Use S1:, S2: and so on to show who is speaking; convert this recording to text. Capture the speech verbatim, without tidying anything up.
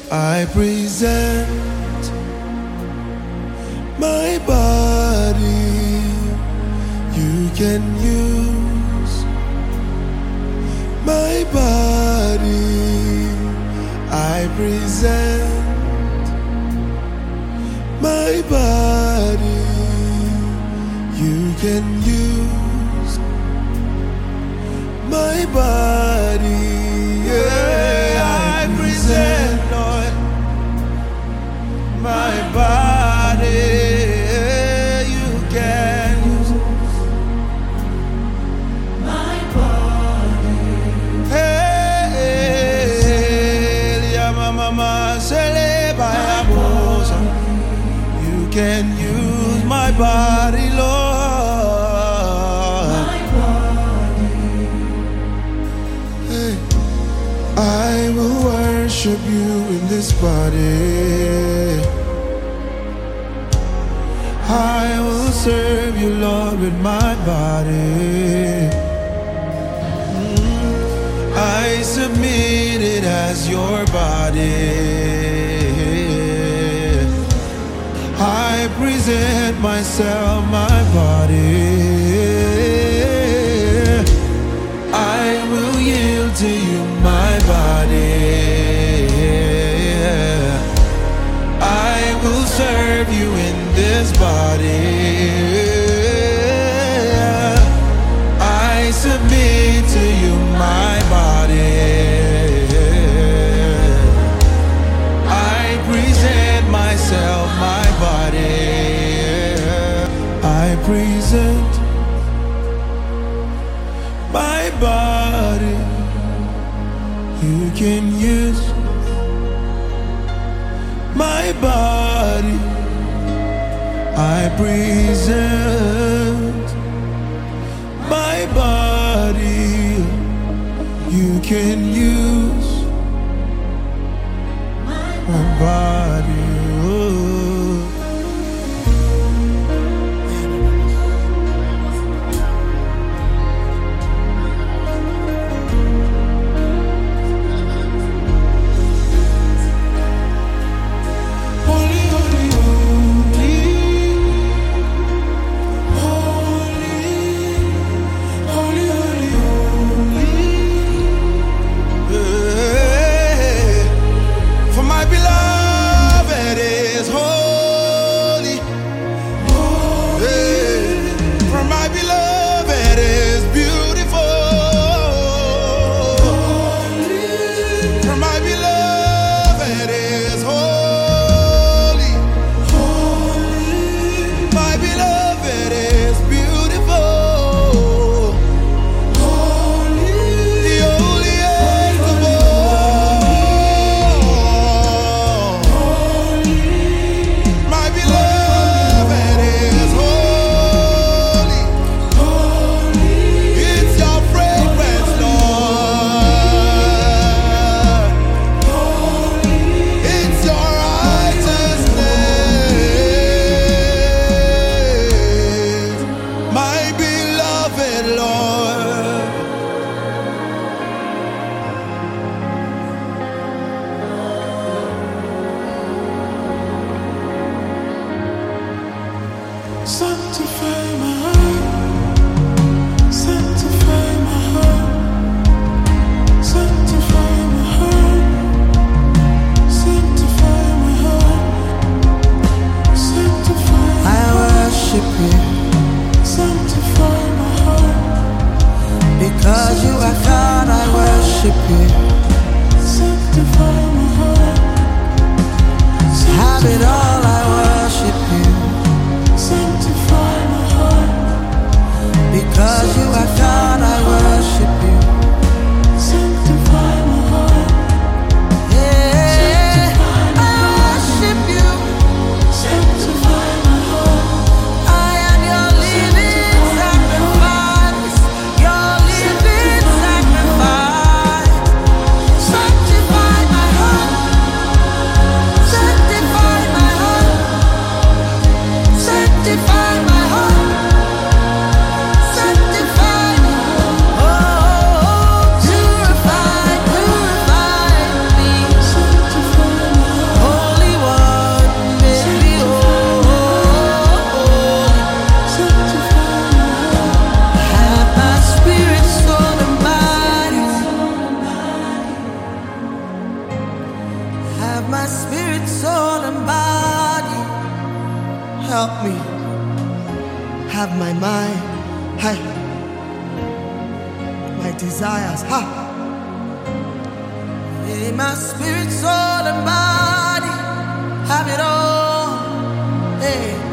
S1: I present my body. You can use my body. I present my body. You can use my body. Yeah, I present, Lord, my body. You can use my body. Hey, Mama, you can use my body, Lord. My body. Hey, I will worship you in this body. I will serve you, Lord, with my body. Mm, I submit it as your body. I present myself, my body. I will yield to you, my body. I will serve you in this body. I submit to you, my body. I present myself, my body. I present my body. You can use my body. I present my body. You can use my body. Oh. Sanctify my heart, sanctify my heart, sanctify my heart, sanctify my heart, sanctify my heart. I worship you, sanctify my heart, because you are God. I worship you, sanctify my heart, have it all. I worship you. Sanctify my heart, because you are God. I worship you. Sanctify my heart, yeah. I worship you. Sanctify my heart. I am your living sacrifice, your living sacrifice. Sanctify my heart, sanctify my heart. desires. Ha! Hey, my spirit, soul, and body have it all. Hey.